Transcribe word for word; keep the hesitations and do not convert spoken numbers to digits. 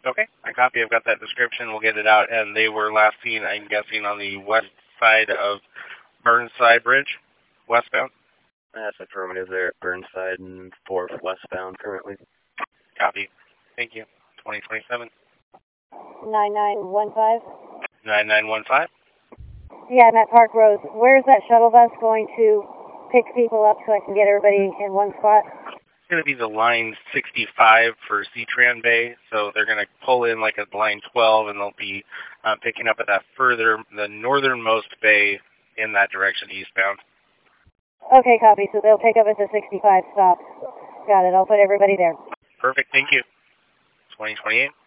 Okay, I copy. I've got that description. We'll get it out. And they were last seen, I'm guessing, on the west side of Burnside Bridge, westbound. That's affirmative there at Burnside and fourth westbound currently. Copy. Thank you. twenty twenty-seven. nine nine one five. nine nine one five. Yeah, I'm at Park Rose. Where's that shuttle bus going to pick people up so I can get everybody in one spot? It's going to be the line sixty-five for C-Tran Bay, so they're going to pull in like a line twelve, and they'll be uh, picking up at that further, the northernmost bay in that direction, eastbound. Okay, copy. So they'll pick up at the sixty-five stop. Got it. I'll put everybody there. Perfect. Thank you. twenty twenty-eight.